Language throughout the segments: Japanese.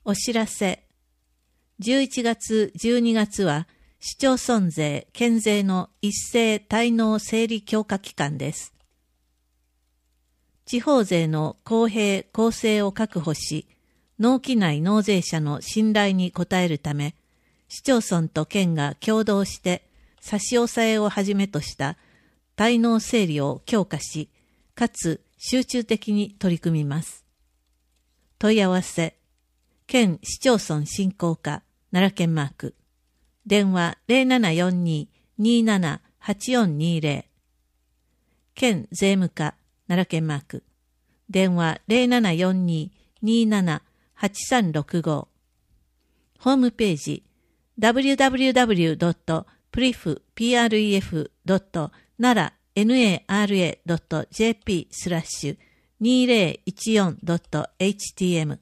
お知らせ。11月、12月は市町村税、県税の一斉滞納整理強化期間です。地方税の公平・公正を確保し、納期内納税者の信頼に応えるため、市町村と県が共同して差し押さえをはじめとした滞納整理を強化し、かつ集中的に取り組みます。問い合わせ。県市町村振興課奈良県マーク。電話 0742-278420。県税務課奈良県マーク。電話 0742-278365。ホームページ www.pref.nara.jp/2014.htm。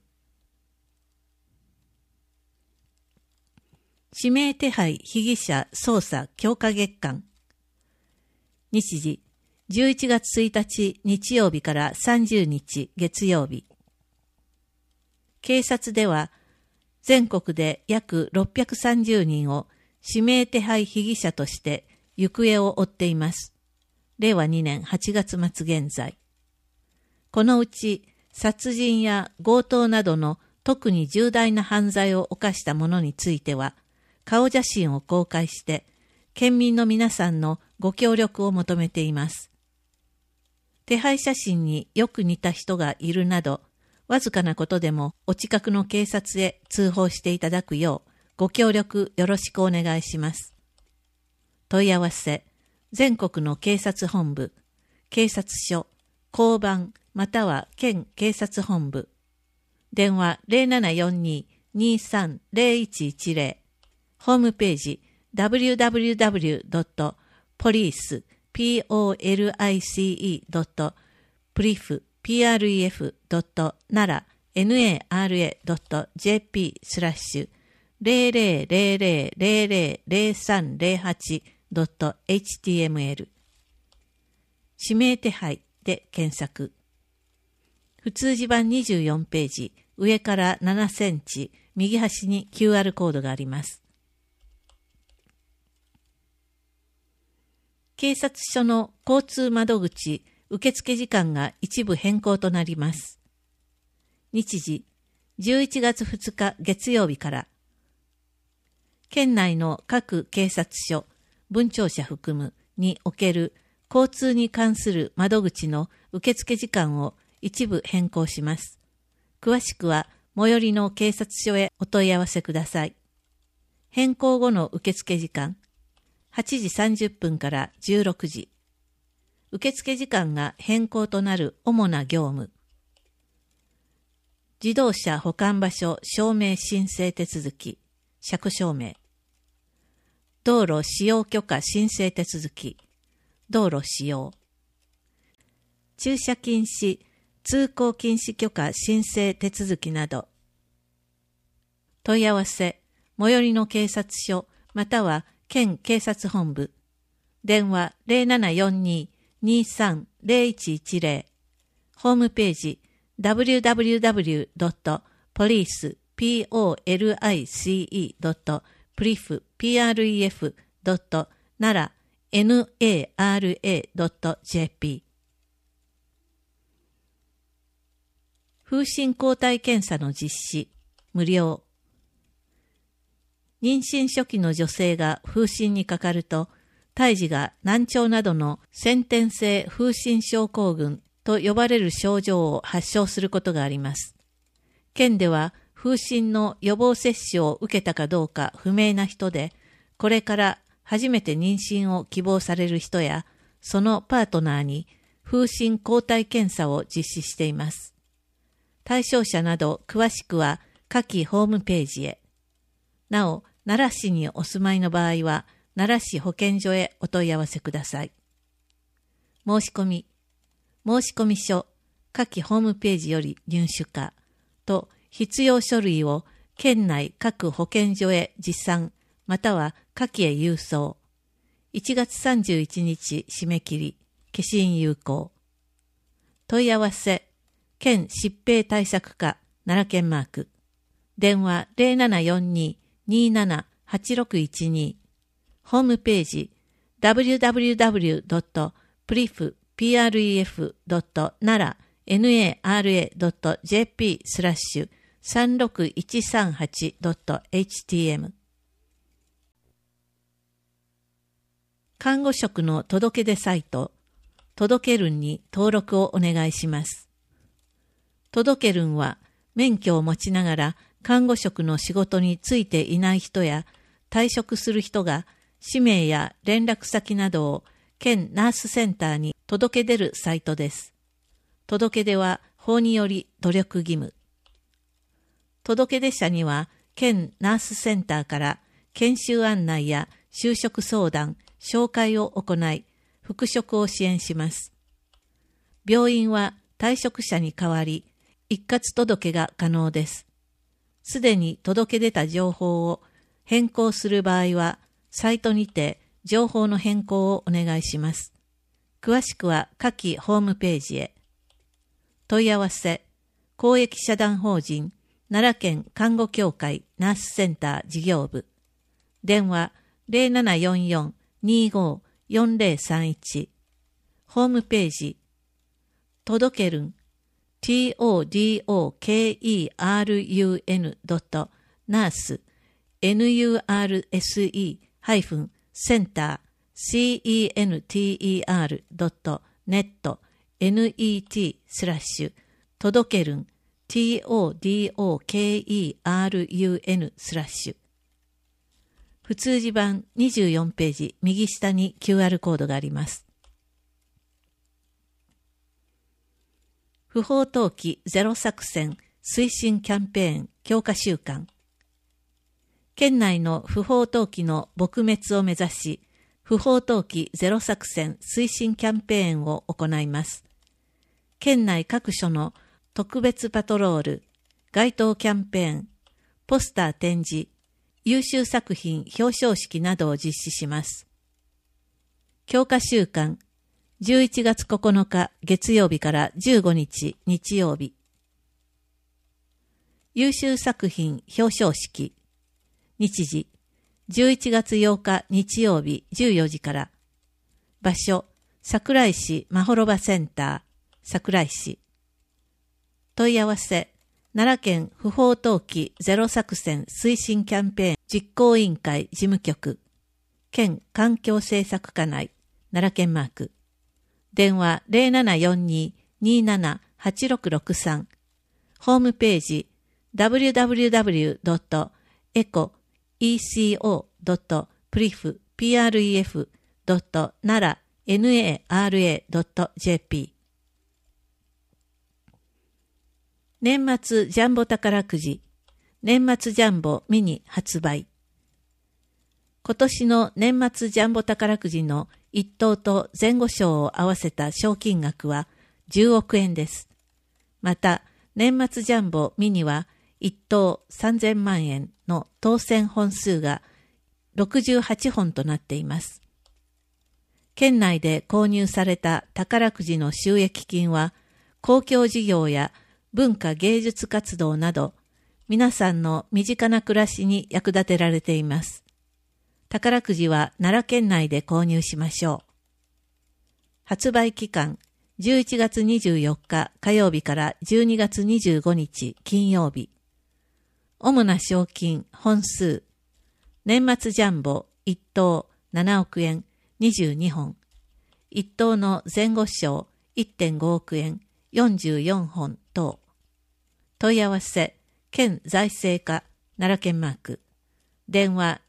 指名手配被疑者捜査強化月間。日時11月1日日曜日から30日月曜日。警察では全国で約630人を指名手配被疑者として行方を追っています。令和2年8月末現在。このうち殺人や強盗などの特に重大な犯罪を犯した者については、顔写真を公開して、県民の皆さんのご協力を求めています。手配写真によく似た人がいるなど、わずかなことでもお近くの警察へ通報していただくよう、ご協力よろしくお願いします。問い合わせ、全国の警察本部、警察署、交番または県警察本部。電話 0742-230110。ホームページ www.police.pref.nara.jp/00000308.html 指名手配で検索。普通字版24ページ、上から7センチ、右端に QR コードがあります。警察署の交通窓口受付時間が一部変更となります。日時11月2日月曜日から、県内の各警察署、分庁舎含むにおける交通に関する窓口の受付時間を一部変更します。詳しくは最寄りの警察署へお問い合わせください。変更後の受付時間、8時30分から16時。受付時間が変更となる主な業務。自動車保管場所証明申請手続き、車庫証明。道路使用許可申請手続き、道路使用。駐車禁止、通行禁止許可申請手続きなど。問い合わせ、最寄りの警察署または県警察本部。電話 0742-230110。ホームページ www.police.pref.nara.jp。風疹抗体検査の実施、無料。妊娠初期の女性が風疹にかかると、胎児が難聴などの先天性風疹症候群と呼ばれる症状を発症することがあります。県では風疹の予防接種を受けたかどうか不明な人で、これから初めて妊娠を希望される人や、そのパートナーに風疹抗体検査を実施しています。対象者など詳しくは下記ホームページへ。なお、奈良市にお住まいの場合は、奈良市保健所へお問い合わせください。申し込み書、下記ホームページより入手か、と必要書類を県内各保健所へ持参、または下記へ郵送。1月31日締め切り、消印有効。問い合わせ、県疾病対策課、奈良県マーク。 電話 0742-278612。ホームページ www.pref.nara.jp/36138.htm。 看護職の届け出サイト、届けるんに登録をお願いします。届けるんは、免許を持ちながら看護職の仕事に就いていない人や退職する人が氏名や連絡先などを県ナースセンターに届け出るサイトです。届け出は法により努力義務。届け出者には県ナースセンターから研修案内や就職相談、紹介を行い、復職を支援します。病院は退職者に代わり、一括届けが可能です。すでに届け出た情報を変更する場合は、サイトにて情報の変更をお願いします。詳しくは下記ホームページへ。問い合わせ、公益社団法人奈良県看護協会ナースセンター事業部。電話 0744-25-4031。ホームページ、届けるんtodokerun.nurse nurse-center.net 届けるん todokerun/ 普通字版24ページ右下に QR コードがあります。不法投棄ゼロ作戦推進キャンペーン強化週間。県内の不法投棄の撲滅を目指し、不法投棄ゼロ作戦推進キャンペーンを行います。県内各所の特別パトロール、街頭キャンペーン、ポスター展示、優秀作品表彰式などを実施します。強化週間、11月9日月曜日から15日日曜日。優秀作品表彰式。日時、11月8日日曜日14時から。場所、桜井市まほろばセンター、桜井市。問い合わせ、奈良県不法投棄ゼロ作戦推進キャンペーン実行委員会事務局、県環境政策課内、奈良県マーク。電話 0742-278663。ホームページ www.eco.pref.nara.jp。 年末ジャンボ宝くじ、年末ジャンボミニ発売。今年の年末ジャンボ宝くじの1等と前後賞を合わせた賞金額は10億円です。また、年末ジャンボミニは1等3000万円の当選本数が68本となっています。県内で購入された宝くじの収益金は、公共事業や文化芸術活動など、皆さんの身近な暮らしに役立てられています。宝くじは奈良県内で購入しましょう。発売期間、11月24日火曜日から12月25日金曜日。主な賞金、本数。年末ジャンボ1等7億円22本。1等の前後賞 1.5 億円44本等。問い合わせ、県財政課、奈良県マーク。電話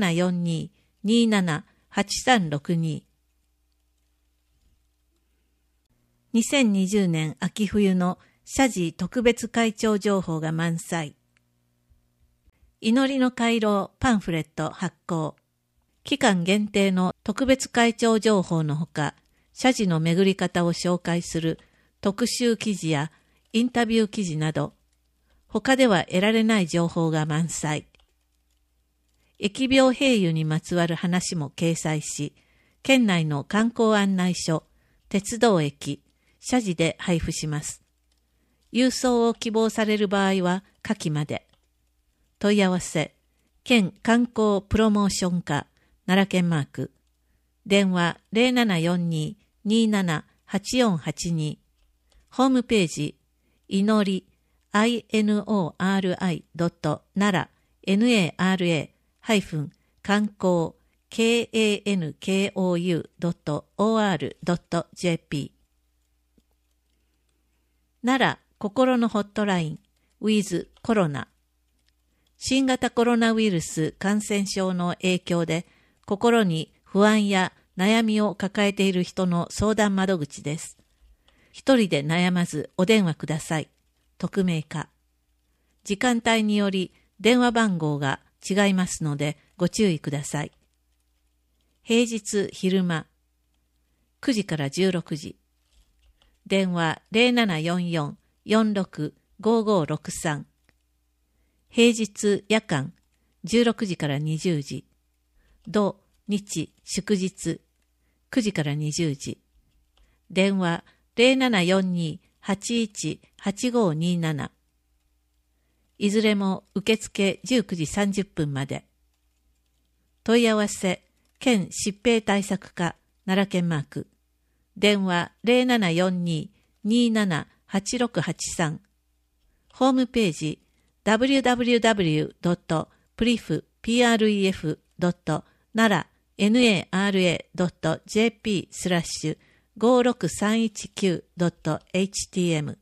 0742-278362。2020年秋冬の社寺特別会長情報が満載。祈りの回廊パンフレット発行。期間限定の特別会長情報のほか、社寺の巡り方を紹介する特集記事やインタビュー記事など、他では得られない情報が満載。疫病併誘にまつわる話も掲載し、県内の観光案内所、鉄道駅、社寺で配布します。郵送を希望される場合は下記まで。 問い合わせ、県観光プロモーション課、奈良県マーク。電話 0742-278482。ホームページ、いのり、inori.nara、nara-観光、kankou.or.jp。奈良心のホットライン with コロナ。新型コロナウイルス感染症の影響で心に不安や悩みを抱えている人の相談窓口です。一人で悩まずお電話ください。匿名か。時間帯により電話番号が違いますのでご注意ください。平日昼間9時から16時。電話 0744-465563。平日夜間16時から20時。土日祝日9時から20時。電話 0742-818527。いずれも受付19時30分まで。問い合わせ、県疾病対策課、奈良県マーク。電話 0742-278683。ホームページ、www.pref-nara.jp/56319.htm。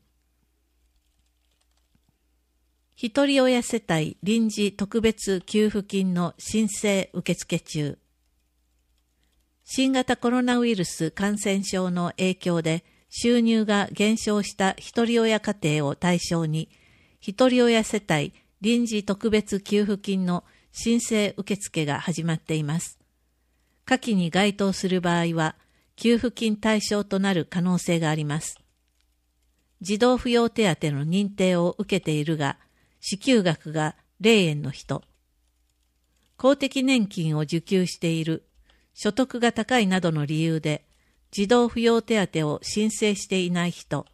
ひとり親世帯臨時特別給付金の申請受付中。新型コロナウイルス感染症の影響で収入が減少したひとり親家庭を対象に、ひとり親世帯臨時特別給付金の申請受付が始まっています。下記に該当する場合は、給付金対象となる可能性があります。児童扶養手当の認定を受けているが、支給額が0円の人、公的年金を受給している、所得が高いなどの理由で、児童扶養手当を申請していない人、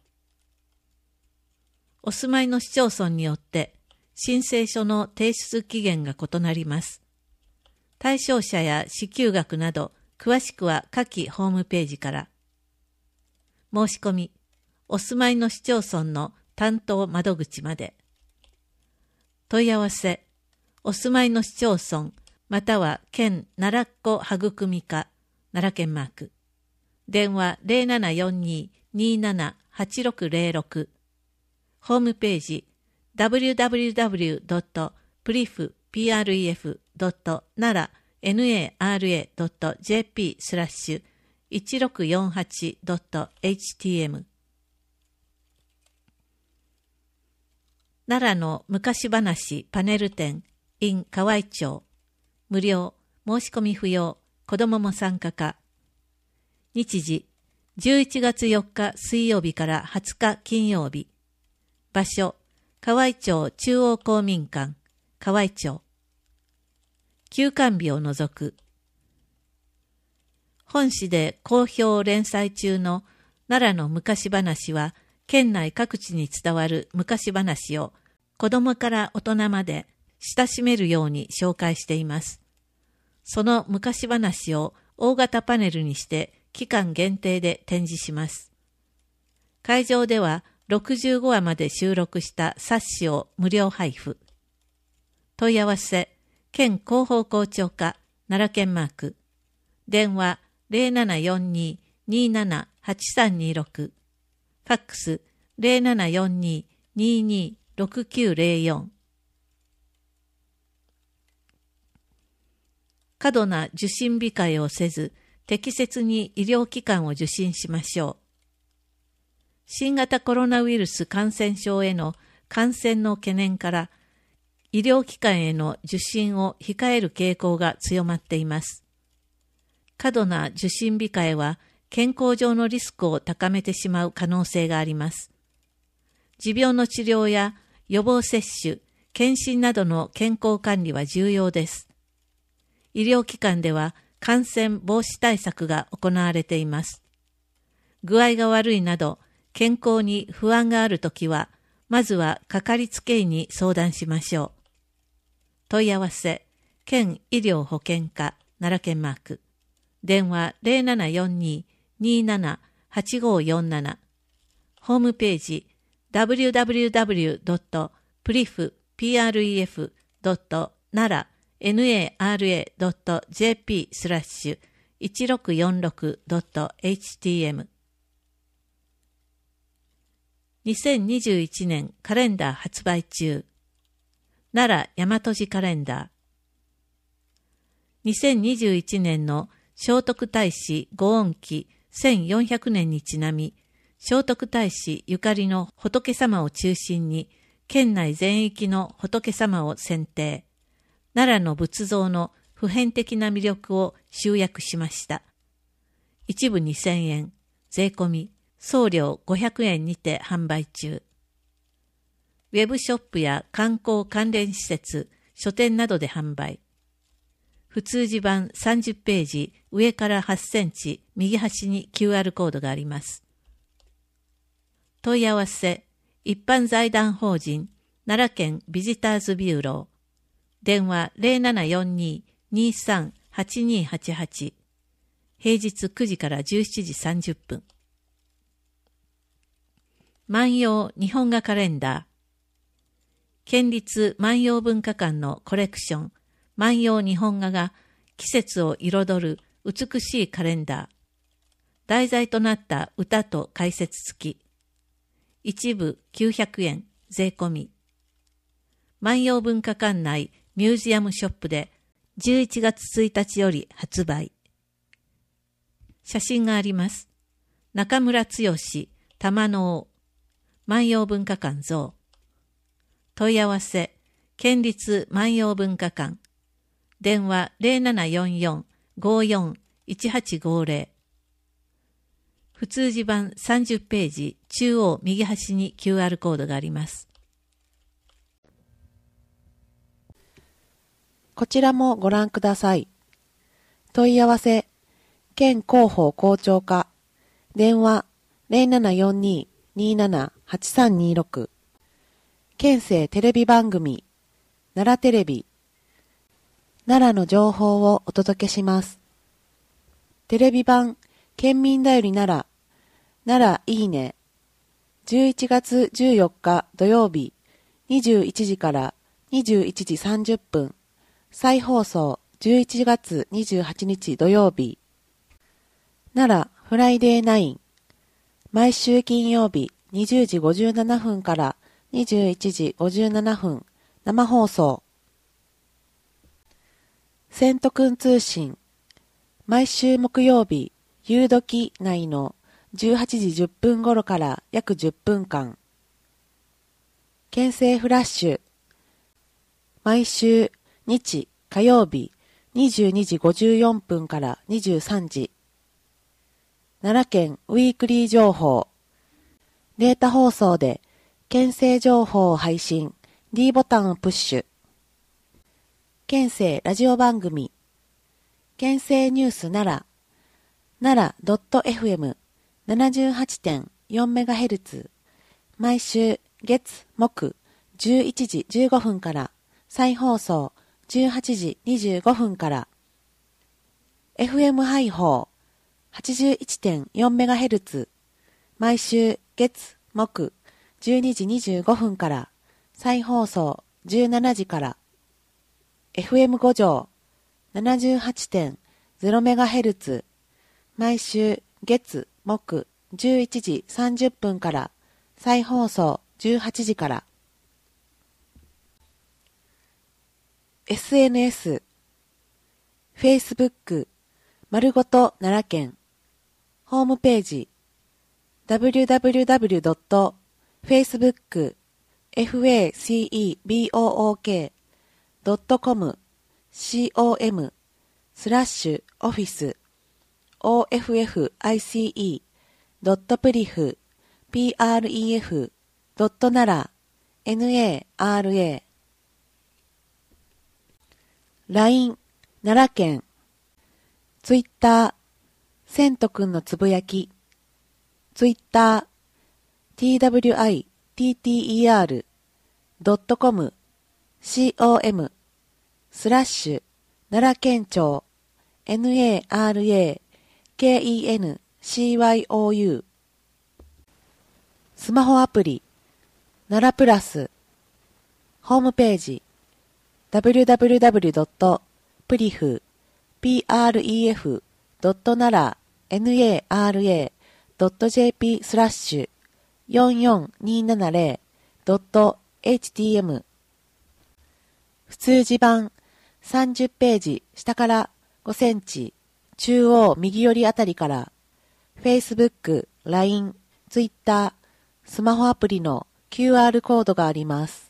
お住まいの市町村によって申請書の提出期限が異なります。対象者や支給額など、詳しくは下記ホームページから。申し込み、お住まいの市町村の担当窓口まで。問い合わせ、お住まいの市町村、または県奈良っ子育み課、奈良県マーク。電話 0742-278606。ホームページ www.pref-nara.jp/1648.htm。 奈良の昔話パネル展 in 河合町。無料、申し込み不要、子どもも参加か。日時、11月4日水曜日から20日金曜日。場所、河合町中央公民館、河合町。休館日を除く。本誌で好評連載中の奈良の昔話は、県内各地に伝わる昔話を子供から大人まで親しめるように紹介しています。その昔話を大型パネルにして期間限定で展示します。会場では65話まで収録した冊子を無料配布。問い合わせ、県広報校長課、奈良県マーク。電話0742-278326。ファックス0742-226904。過度な受診控えをせず、適切に医療機関を受診しましょう。新型コロナウイルス感染症への感染の懸念から、医療機関への受診を控える傾向が強まっています。過度な受診控えは、健康上のリスクを高めてしまう可能性があります。持病の治療や予防接種、検診などの健康管理は重要です。医療機関では感染防止対策が行われています。具合が悪いなど健康に不安があるときは、まずはかかりつけ医に相談しましょう。 問い合わせ、県医療保険課奈良県マーク。電話0742-278547。ホームページ www.pref-nara.jp/1646.htm。 2021年カレンダー発売中。奈良大和路カレンダー。2021年の聖徳太子御恩期1400年にちなみ、聖徳太子ゆかりの仏様を中心に、県内全域の仏様を選定。奈良の仏像の普遍的な魅力を集約しました。一部2000円、税込み、送料500円にて販売中。ウェブショップや観光関連施設、書店などで販売。普通字版30ページ、上から8センチ、右端に QR コードがあります。問い合わせ、一般財団法人、奈良県ビジターズビューロー。電話0742-238288。平日9時から17時30分。万葉日本画カレンダー。県立万葉文化館のコレクション、万葉日本画が季節を彩る美しいカレンダー。題材となった歌と解説付き。一部900円、税込み。万葉文化館内ミュージアムショップで11月1日より発売。写真があります。中村剛、玉の尾、万葉文化館像。問い合わせ、県立万葉文化館。電話0744-54-1850。普通字版30ページ、中央右端に QR コードがあります。 こちらもご覧ください。問い合わせ、県広報校長課。電話0742-278326。県政テレビ番組、奈良テレビ。奈良の情報をお届けします。テレビ版、県民だより奈良。奈良いいね。11月14日土曜日、21時から21時30分。再放送11月28日土曜日。奈良フライデー9。毎週金曜日20時57分から21時57分。生放送。セントくん通信。毎週木曜日、夕時内の18時10分頃から約10分間。県政フラッシュ。毎週日火曜日22時54分から23時。奈良県ウィークリー情報。データ放送で県政情報を配信。D ボタンをプッシュ。県政ラジオ番組。県政ニュース奈良。奈良 .fm78.4MHz。毎週月木11時15分から再放送18時25分から。FM ハイホー 81.4MHz。毎週月木12時25分から再放送17時から。FM 五条 78.0MHz。毎週月木11時30分から再放送18時から。SNS、Facebook、丸ごと奈良県。ホームページ、www.facebook.com/office office.pref.nara LINE 奈良県。ツイッターセントくんのつぶやき。ツイッター twiter.com com 奈良県庁 NARAKENCYOU スマホアプリ奈良プラスホームページ www.pref.nara.jp/44270.htm 普通字版30ページ下から5センチ中央右寄りあたりから Facebook、LINE、Twitter、スマホアプリの QR コードがあります。